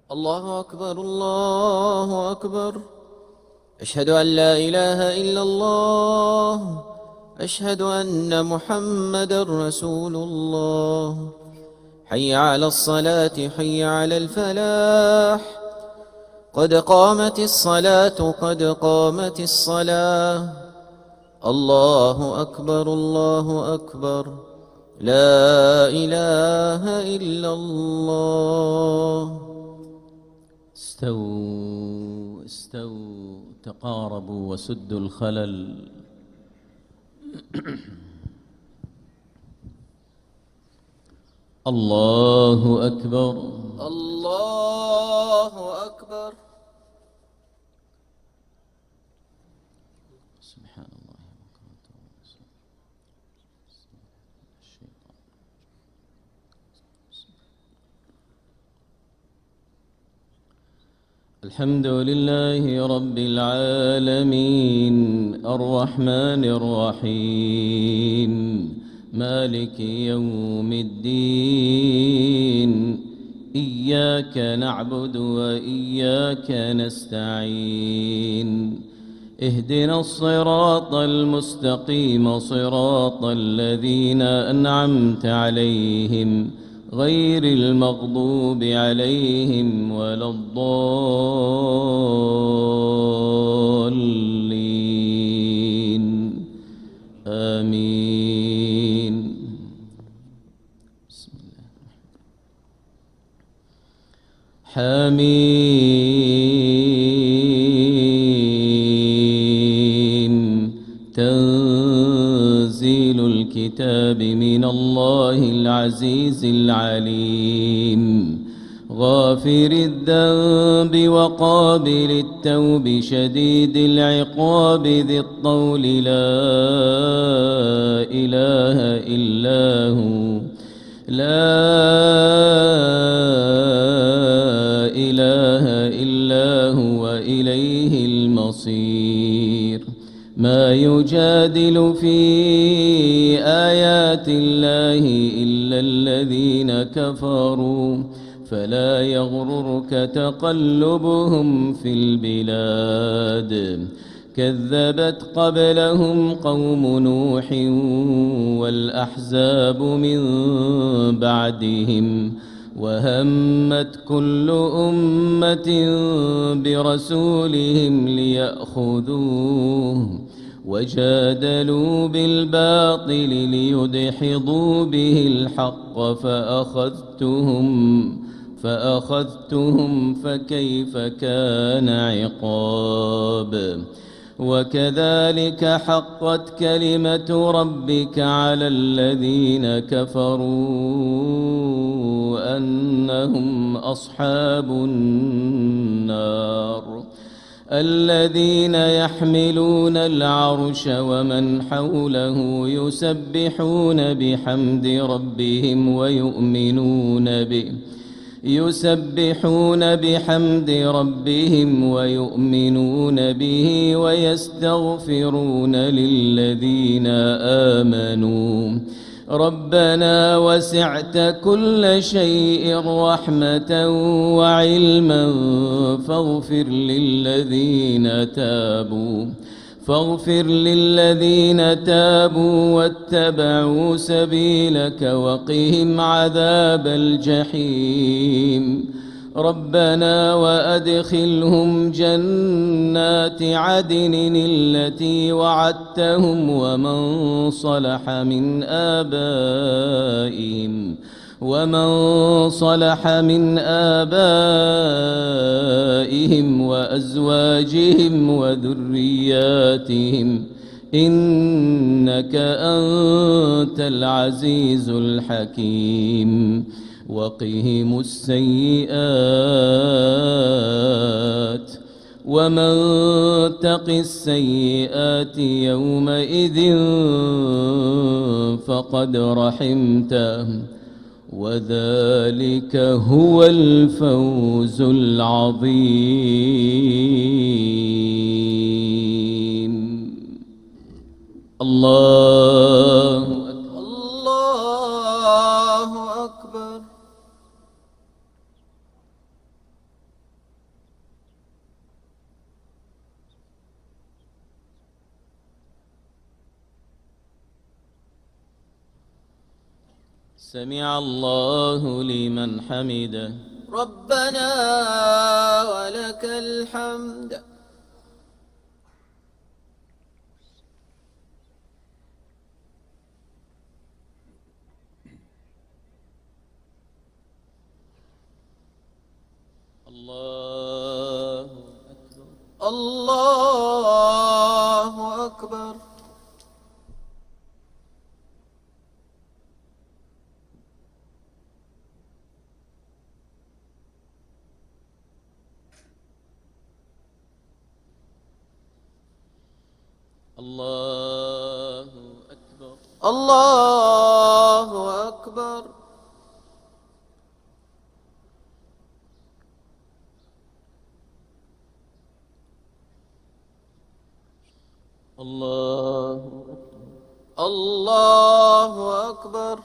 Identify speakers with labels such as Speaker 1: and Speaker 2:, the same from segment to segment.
Speaker 1: الله أكبر الله أكبر. أشهد أن لا إله إلا الله. أشهد أن محمدا رسول الله. حي على الصلاة حي على الفلاح. قد قامت الصلاة قد قامت الصلاة. الله أكبر الله أكبر. لا إله إلا الله.
Speaker 2: استووا استووا تقاربوا وسدوا الخلل. الله أكبر
Speaker 1: الله أكبر.
Speaker 2: سبحان الله. الحمد لله رب العالمين الرحمن الرحيم مالك يوم الدين. إياك نعبد وإياك نستعين. اهدنا الصراط المستقيم صراط الذين أنعمت عليهم غير المغضوب عليهم ولا الضالين. آمين. بسم الله. حميم. تنزيل الكتاب من الله العزيز العليم. غافر الذنب وقابل التوب شديد العقاب ذي الطول لا إله إلا هو. لا إله إلا هو إليه المصير. ما يجادل في آيات الله إلا الذين كفروا فلا يغررك تقلبهم في البلاد. كذبت قبلهم قوم نوح والأحزاب من بعدهم وهمت كل أمة برسولهم ليأخذوه وجادلوا بالباطل ليدحضوا به الحق فأخذتهم فكيف كان عقاب. وكذلك حقت كلمة ربك على الذين كفروا أنهم أصحاب النار. الذين يحملون العرش ومن حوله يسبحون بحمد ربهم ويؤمنون به ويستغفرون للذين آمنوا ربنا وسعت كل شيء رحمة وعلما فاغفر للذين تابوا واتبعوا سبيلك وقهم عذاب الجحيم. ربنا وأدخلهم جنات عدن التي وعدتهم ومن صلح من آبائهم وأزواجهم وذرياتهم إنك أنت العزيز الحكيم. وقهم السيئات ومن تق السيئات يومئذ فقد رحمته وذلك هو الفوز العظيم. الله
Speaker 1: الله أكبر.
Speaker 2: سمع الله لمن حمده.
Speaker 1: ربنا ولك الحمد.
Speaker 2: الله أكبر.
Speaker 1: الله أكبر.
Speaker 2: الله أكبر.
Speaker 1: الله أكبر.
Speaker 2: الله أكبر.
Speaker 1: الله أكبر.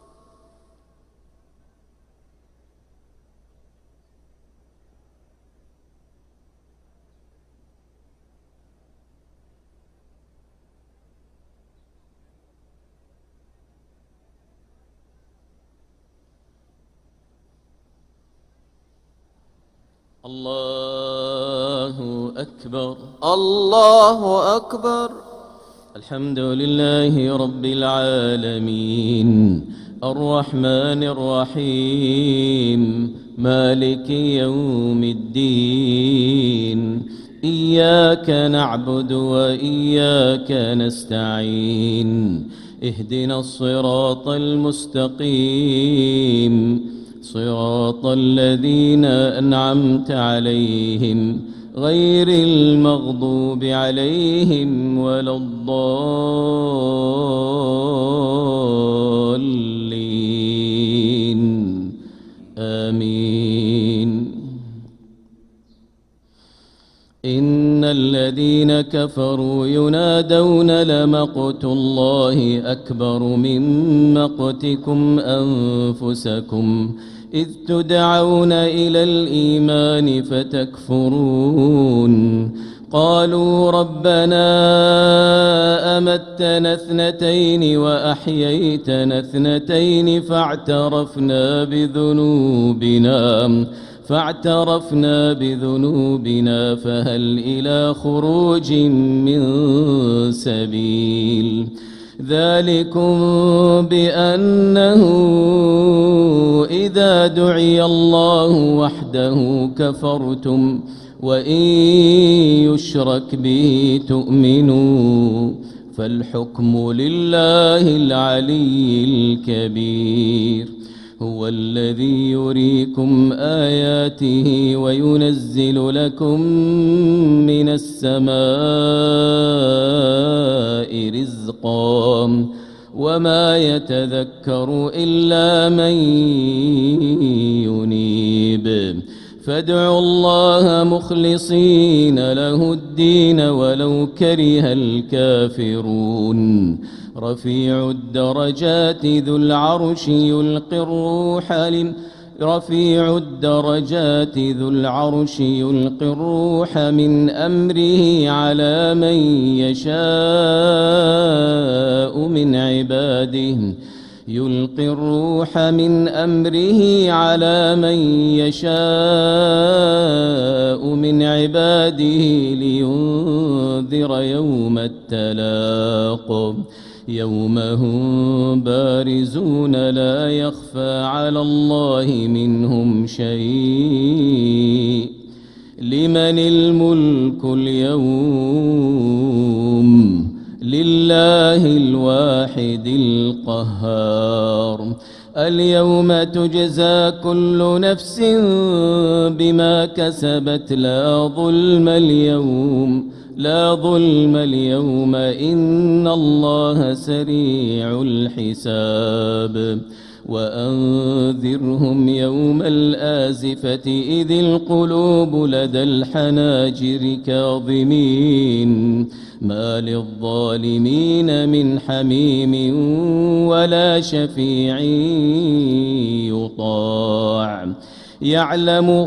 Speaker 2: الله أكبر.
Speaker 1: الله أكبر.
Speaker 2: الحمد لله رب العالمين الرحمن الرحيم مالك يوم الدين إياك نعبد وإياك نستعين اهدنا الصراط المستقيم صراط الذين أنعمت عليهم غير المغضوب عليهم ولا الضالين آمين. إن الذين كفروا ينادون لمقت الله أكبر من مقتكم أنفسكم إذ تدعون إلى الإيمان فتكفرون قالوا ربنا أمتنا اثنتين وأحييتنا اثنتين فاعترفنا بذنوبنا فهل إلى خروج من سبيل ذلكم بأنه إذا دعي الله وحده كفرتم وإن يشرك به تؤمنوا فالحكم لله العلي الكبير. هو الذي يريكم آياته وينزل لكم من السماء رزقا وما يتذكر إلا من ينيب فادعوا الله مخلصين له الدين ولو كره الكافرون. رفيع الدرجات ذو العرش يلقي الروح من أمره على من يشاء من عباده لينذر يوم التلاق يوم هم بارزون لا يخفى على الله منهم شيء. لمن الملك اليوم؟ لله الواحد القهار. اليوم تجزى كل نفس بما كسبت لا ظلم اليوم إن الله سريع الحساب. وأنذرهم يوم الآزفة إذ القلوب لدى الحناجر كاظمين ما للظالمين من حميم ولا شفيع يطاع. يعلم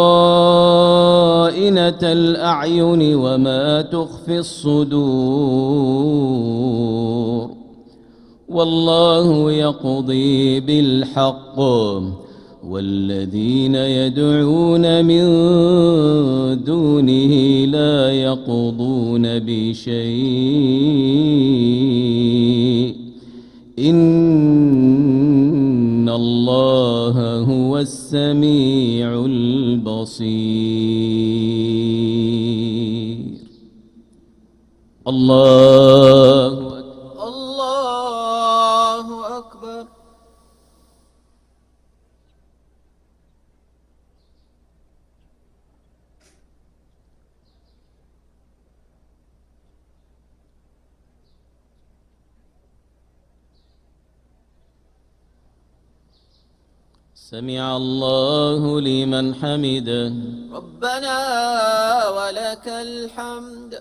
Speaker 2: خائنة الأعين وما تخفي الصدور والله يقضي بالحق والذين يدعون من دونه لا يقضون بشيء إن الله هو السميع البصير. الله أكبر.
Speaker 1: الله أكبر.
Speaker 2: سمع الله لمن حمده.
Speaker 1: ربنا ولك الحمد.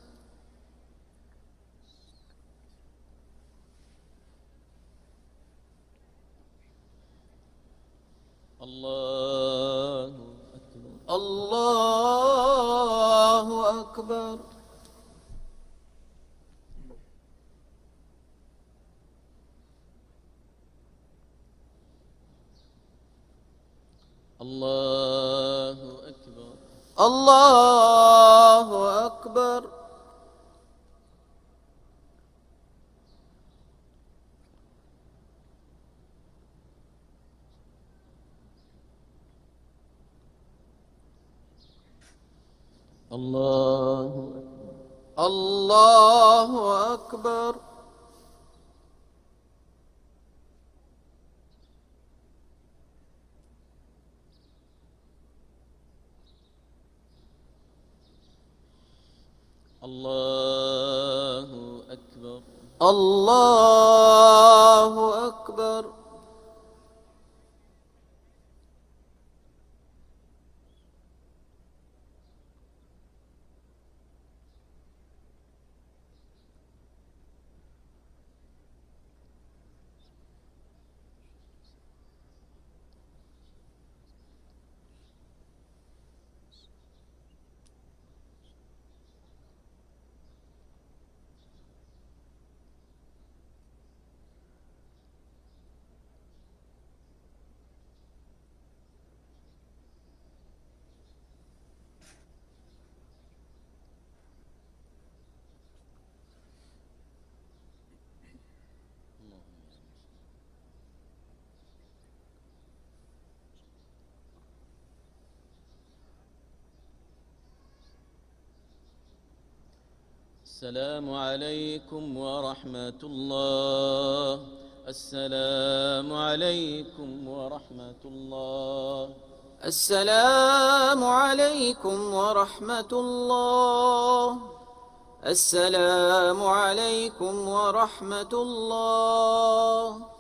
Speaker 2: الله أكبر.
Speaker 1: الله أكبر.
Speaker 2: الله أكبر.
Speaker 1: الله أكبر.
Speaker 2: الله أكبر.
Speaker 1: الله أكبر.
Speaker 2: الله أكبر.
Speaker 1: الله أكبر.
Speaker 2: السلام عليكم ورحمة الله. السلام عليكم ورحمة الله.
Speaker 1: السلام عليكم ورحمة الله. السلام عليكم ورحمة الله.